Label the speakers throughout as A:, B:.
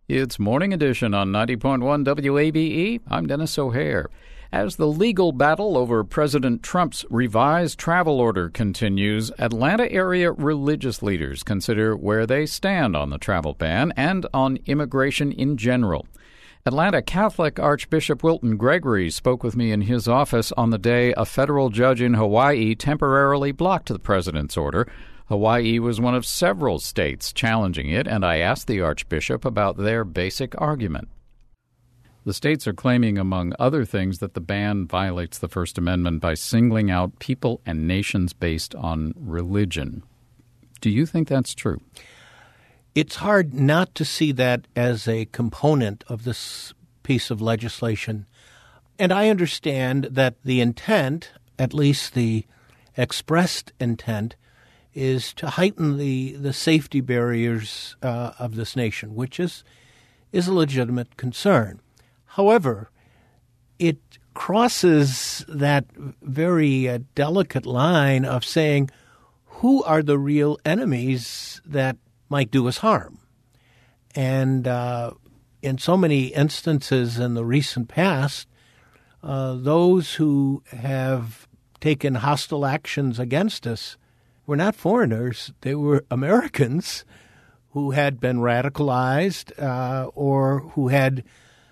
A: It's Morning Edition on 90.1 WABE. I'm Dennis O'Hare. As the legal battle over President Trump's revised travel order continues, Atlanta area religious leaders consider where they stand on the travel ban and on immigration in general. Atlanta Catholic Archbishop Wilton Gregory spoke with me in his office on the day a federal judge in Hawaii temporarily blocked the president's order. Hawaii was one of several states challenging it, and I asked the Archbishop about their basic argument. The states are claiming, among other things, that the ban violates the First Amendment by singling out people and nations based on religion. Do you think that's true?
B: It's hard not to see that as a component of this piece of legislation. And I understand that the intent, at least the expressed intent, is to heighten the safety barriers of this nation, which is a legitimate concern. However, it crosses that very delicate line of saying who are the real enemies that might do us harm. And in so many instances in the recent past, those who have taken hostile actions against us were not foreigners. They were Americans who had been radicalized or who had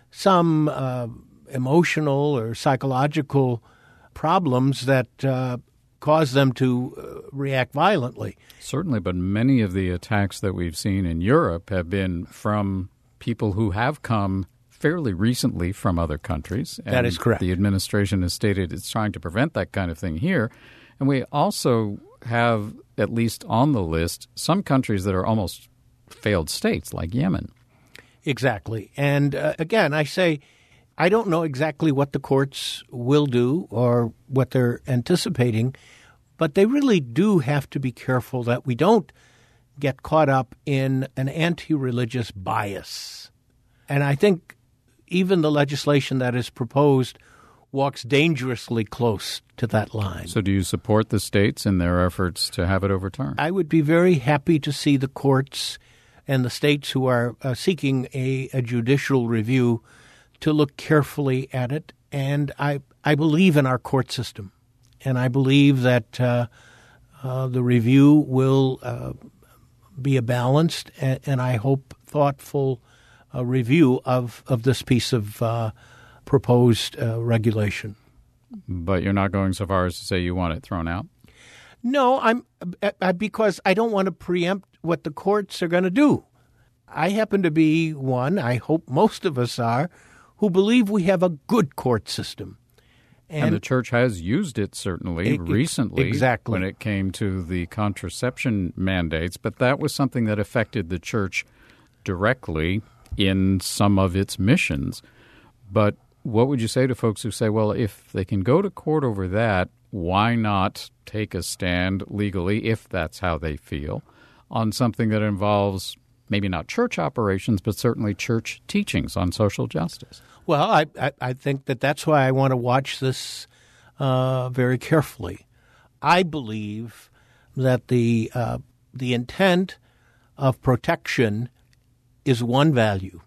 B: some emotional or psychological problems that caused them to react violently.
A: Certainly, but many of the attacks that we've seen in Europe have been from people who have come fairly recently from other countries.
B: That is correct.
A: The administration has stated it's trying to prevent that kind of thing here. And we also have, at least on the list, some countries that are almost failed states, like Yemen.
B: Exactly. And again, I say I don't know exactly what the courts will do or what they're anticipating, but they really do have to be careful that we don't get caught up in an anti-religious bias. And I think even the legislation that is proposed walks dangerously close to that line.
A: So do you support the states in their efforts to have it overturned?
B: I would be very happy to see the courts and the states who are seeking a judicial review to look carefully at it. And I believe in our court system. And I believe that the review will be a balanced and I hope thoughtful review of this piece of proposed regulation.
A: But you're not going so far as to say you want it thrown out?
B: No, because I don't want to preempt what the courts are going to do. I happen to be one, I hope most of us are, who believe we have a good court system.
A: And the church has used it, certainly, recently,
B: exactly,
A: when it came to the contraception mandates. But that was something that affected the church directly in some of its missions. But what would you say to folks who say, well, if they can go to court over that, why not take a stand legally, if that's how they feel, on something that involves maybe not church operations, but certainly church teachings on social justice?
B: Well, I think that's why I want to watch this very carefully. I believe that the intent of protection is one value,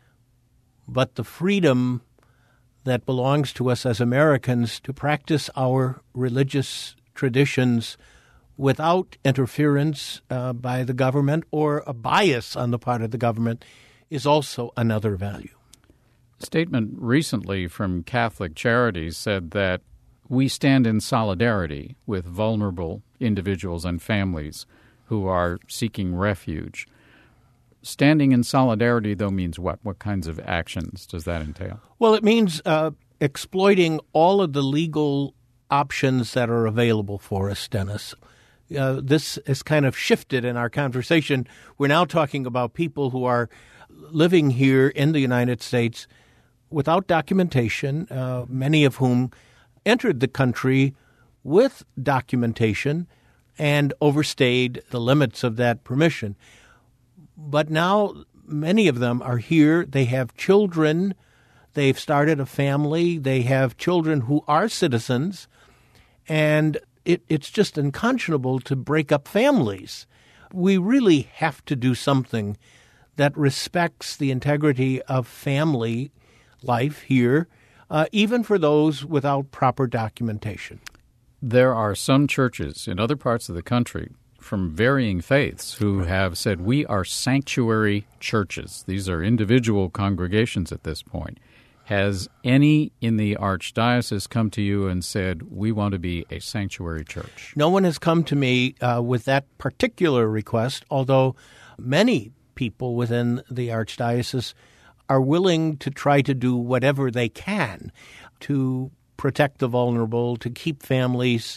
B: but the freedom that belongs to us as Americans to practice our religious traditions without interference by the government or a bias on the part of the government is also another value.
A: A statement recently from Catholic Charities said that we stand in solidarity with vulnerable individuals and families who are seeking refuge. Standing in solidarity, though, means what? What kinds of actions does that entail?
B: Well, it means exploiting all of the legal options that are available for us, Dennis. This has kind of shifted in our conversation. We're now talking about people who are living here in the United States without documentation, many of whom entered the country with documentation and overstayed the limits of that permission. But now many of them are here. They have children. They've started a family. They have children who are citizens. And it's just unconscionable to break up families. We really have to do something that respects the integrity of family life here, even for those without proper documentation.
A: There are some churches in other parts of the country from varying faiths who have said, we are sanctuary churches. These are individual congregations at this point. Has any in the Archdiocese come to you and said, we want to be a sanctuary church?
B: No one has come to me with that particular request, although many people within the Archdiocese are willing to try to do whatever they can to protect the vulnerable, to keep families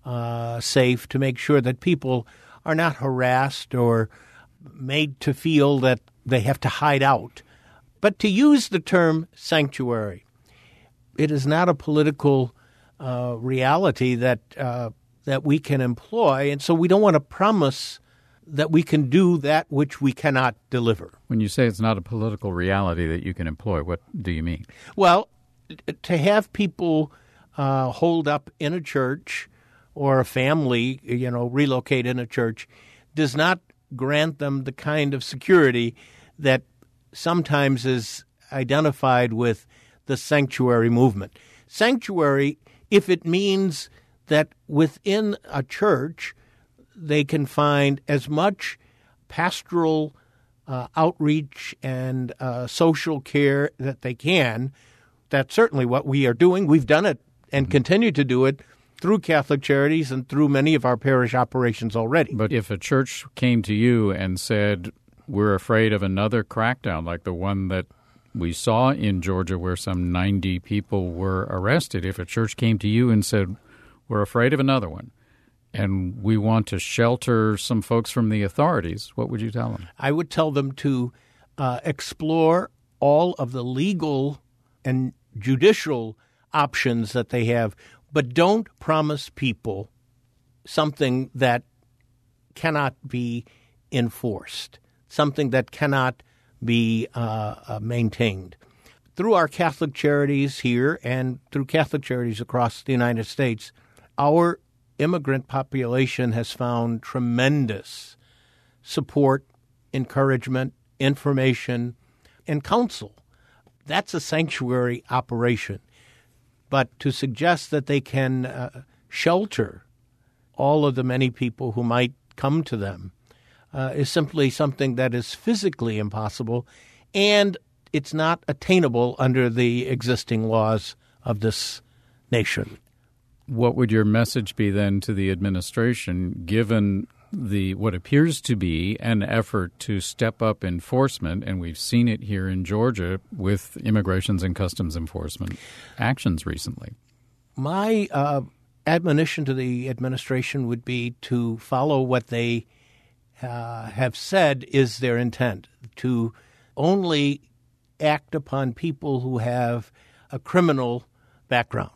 B: safe, to make sure that people are not harassed or made to feel that they have to hide out. But to use the term sanctuary, it is not a political reality that we can employ, and so we don't want to promise that we can do that which we cannot deliver.
A: When you say it's not a political reality that you can employ, what do you mean?
B: Well, to have people hold up in a church or a family, relocate in a church, does not grant them the kind of security that sometimes is identified with the sanctuary movement. Sanctuary, if it means that within a church they can find as much pastoral outreach and social care that they can, that's certainly what we are doing. We've done it and continue to do it through Catholic Charities and through many of our parish operations already.
A: But if a church came to you and said, we're afraid of another crackdown like the one that we saw in Georgia where some 90 people were arrested, if a church came to you and said, we're afraid of another one and we want to shelter some folks from the authorities, what would you tell them?
B: I would tell them to explore all of the legal and judicial options that they have, but don't promise people something that cannot be enforced, something that cannot be maintained. Through our Catholic Charities here and through Catholic Charities across the United States, our immigrant population has found tremendous support, encouragement, information, and counsel. That's a sanctuary operation. But to suggest that they can shelter all of the many people who might come to them is simply something that is physically impossible, and it's not attainable under the existing laws of this nation.
A: What would your message be then to the administration, given what appears to be an effort to step up enforcement, and we've seen it here in Georgia with Immigrations and Customs Enforcement actions recently?
B: My admonition to the administration would be to follow what they have said is their intent, to only act upon people who have a criminal background.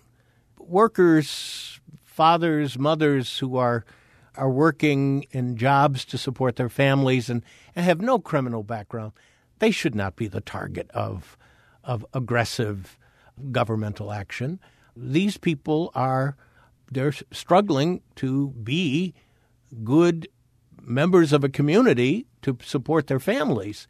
B: Workers, fathers, mothers who are working in jobs to support their families and have no criminal background, they should not be the target of aggressive governmental action. These people they're struggling to be good members of a community to support their families.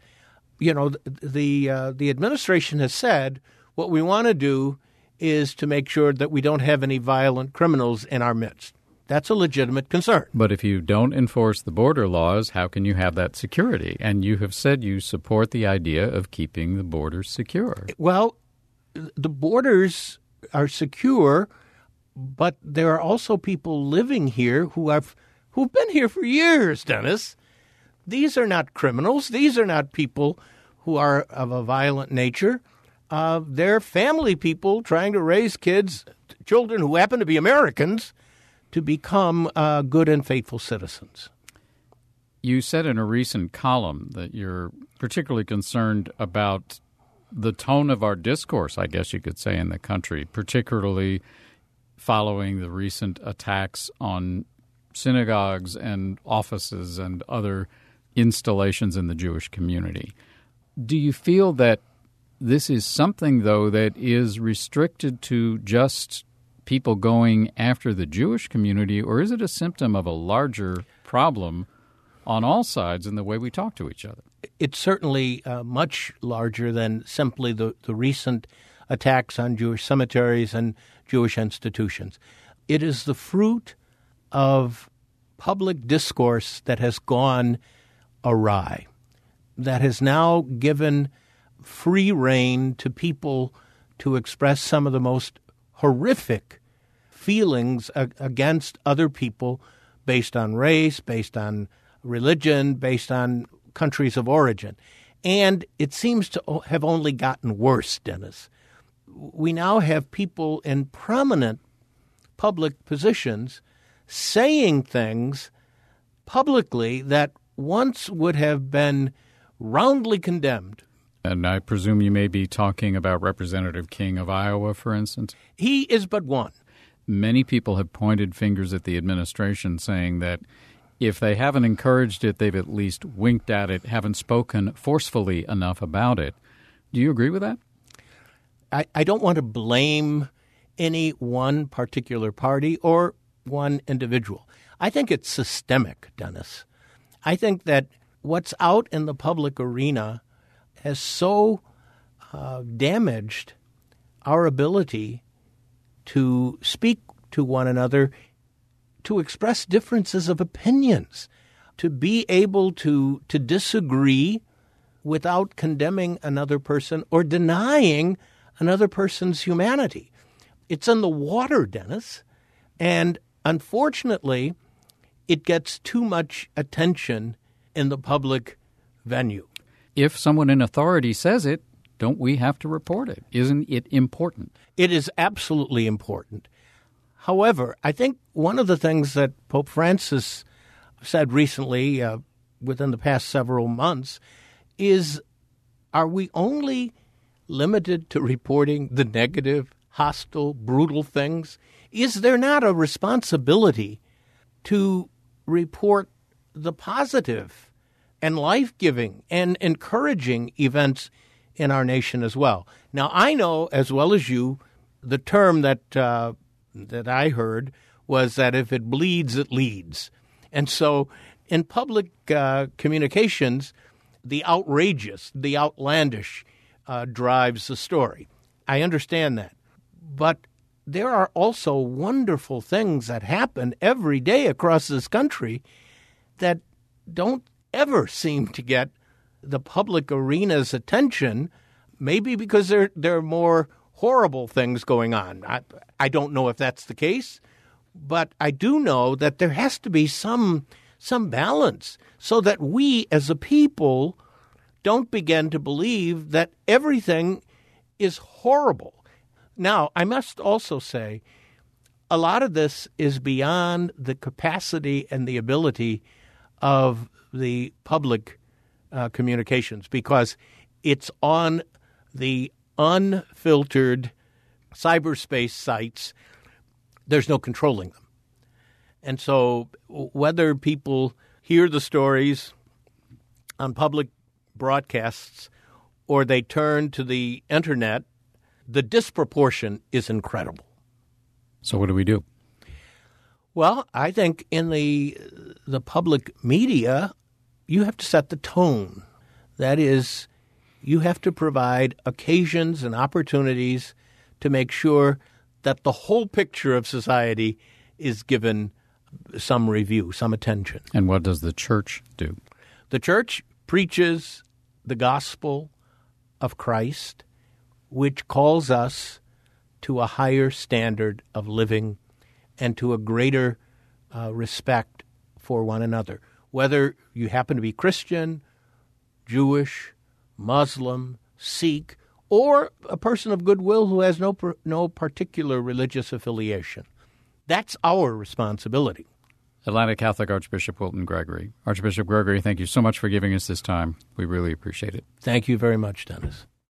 B: The administration has said what we want to do is to make sure that we don't have any violent criminals in our midst. That's a legitimate concern.
A: But if you don't enforce the border laws, how can you have that security? And you have said you support the idea of keeping the borders secure.
B: Well, the borders are secure, but there are also people living here who've been here for years, Dennis. These are not criminals. These are not people who are of a violent nature. They're family people trying to raise children who happen to be Americans, to become good and faithful citizens.
A: You said in a recent column that you're particularly concerned about the tone of our discourse, I guess you could say, in the country, particularly following the recent attacks on synagogues and offices and other installations in the Jewish community. Do you feel that this is something, though, that is restricted to just people going after the Jewish community, or is it a symptom of a larger problem on all sides in the way we talk to each other?
B: it's certainly much larger than simply the recent attacks on Jewish cemeteries and Jewish institutions. It is the fruit of public discourse that has gone awry, that has now given free rein to people to express some of the most horrific feelings against other people based on race, based on religion, based on countries of origin. And it seems to have only gotten worse, Dennis. We now have people in prominent public positions saying things publicly that once would have been roundly condemned.
A: And I presume you may be talking about Representative King of Iowa, for instance?
B: He is but one.
A: Many people have pointed fingers at the administration, saying that if they haven't encouraged it, they've at least winked at it, haven't spoken forcefully enough about it. Do you agree with that?
B: I don't want to blame any one particular party or one individual. I think it's systemic, Dennis. I think that what's out in the public arena has so damaged our ability to speak to one another, to express differences of opinions, to be able to disagree without condemning another person or denying another person's humanity. It's in the water, Dennis, and unfortunately, it gets too much attention in the public venue.
A: If someone in authority says it, don't we have to report it? Isn't it important?
B: It is absolutely important. However, I think one of the things that Pope Francis said recently, within the past several months, is, are we only limited to reporting the negative, hostile, brutal things? Is there not a responsibility to report the positive and life-giving and encouraging events in our nation as well? Now, I know as well as you, the term that I heard was that if it bleeds, it leads. And so in public communications, the outrageous, the outlandish drives the story. I understand that. But there are also wonderful things that happen every day across this country that don't ever seem to get the public arena's attention, maybe because there are more horrible things going on. I don't know if that's the case, but I do know that there has to be some balance so that we as a people don't begin to believe that everything is horrible. Now, I must also say, a lot of this is beyond the capacity and the ability of the public communications, because it's on the unfiltered cyberspace sites. There's no controlling them. And so whether people hear the stories on public broadcasts or they turn to the internet, the disproportion is incredible.
A: So what do we do?
B: Well, I think in the public media, you have to set the tone. That is, you have to provide occasions and opportunities to make sure that the whole picture of society is given some review, some attention.
A: And what does the church do?
B: The church preaches the gospel of Christ, which calls us to a higher standard of living and to a greater respect for one another. Whether you happen to be Christian, Jewish, Muslim, Sikh, or a person of goodwill who has no particular religious affiliation. That's our responsibility.
A: Atlanta Catholic Archbishop Wilton Gregory. Archbishop Gregory, thank you so much for giving us this time. We really appreciate it.
B: Thank you very much, Dennis.